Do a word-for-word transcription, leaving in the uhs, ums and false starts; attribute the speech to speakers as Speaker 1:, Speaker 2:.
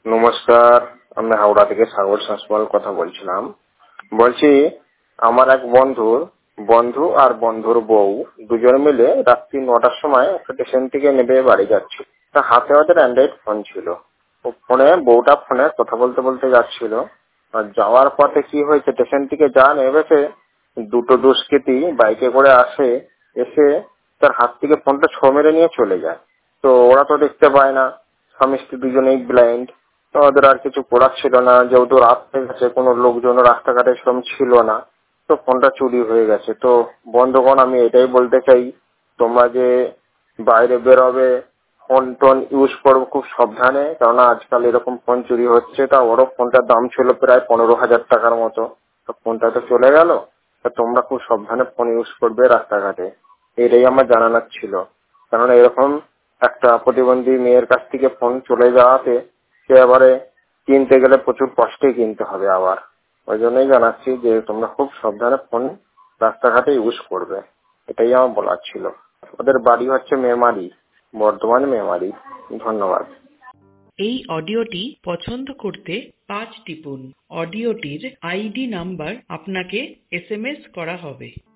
Speaker 1: নমস্কার, আমি হাওড়া থেকে সাগর শাসমল কথা বলছিলাম। বলছি আমার এক বন্ধুর বন্ধু আর বন্ধুর বউ দুজন মিলে রাত্রি নটার সময় একটা স্টেশন থেকে নেমে বাড়ি যাচ্ছে। তা হাতে ওদের অ্যান্ড্রয়েড ফোন ছিল। ও ফোনে বউটা ফোনে কথা বলতে বলতে যাচ্ছিল। আর যাওয়ার পথে কি হয়েছে, স্টেশন থেকে যা নেমেছে দুটো দুষ্কৃতী বাইকে করে আসে, এসে তার হাত থেকে ফোনটা ছো মেরে নিয়ে চলে যায়। তো ওরা তো দেখতে পায় না, স্বামী স্ত্রী দুজনেই ব্লাইন্ড। তো ওদের আর কিছু করার ছিল না, যেহেতু রাত হয়ে গেছে, কোনো লোকজন রাস্তাঘাটে সেরকম ছিল না, তো ফোনটা চুরি হয়ে গেছে। তো বন্ধুগণ, আমি এটাই বলতে চাই, তোমরা যে বাইরে বেরোবে ফোন টোন ইউজ করবো খুব সাবধানে, কেননা আজকাল এরকম ফোন চুরি হচ্ছে। তা ওরও ফোনটার দাম ছিল প্রায় পনেরো হাজার টাকার মতো। তো ফোনটা তো চলে গেল। তা তোমরা খুব সাবধানে ফোন ইউজ করবে রাস্তাঘাটে, এটাই আমার জানানোর ছিল। কেননা এরকম একটা প্রতিবন্ধী মেয়ের কাছ থেকে ফোন চলে যাওয়াতে সে এবারে কিনতে গেলে প্রচুর কষ্টে কিনতে হবে আবার। ওই জন্যই জানাচ্ছি যে তোমরা খুব সাবধানে ফোন রাস্তাঘাটে ইউজ করবে, এটাই আমার বলার ছিল। ওদের বাড়ি হচ্ছে মেমারি, বর্ধমান মেমারি। ধন্যবাদ।
Speaker 2: এই অডিওটি পছন্দ করতে পাঁচ টিপুন। অডিওটির আইডি নাম্বার আপনাকে এস এম এস করা হবে।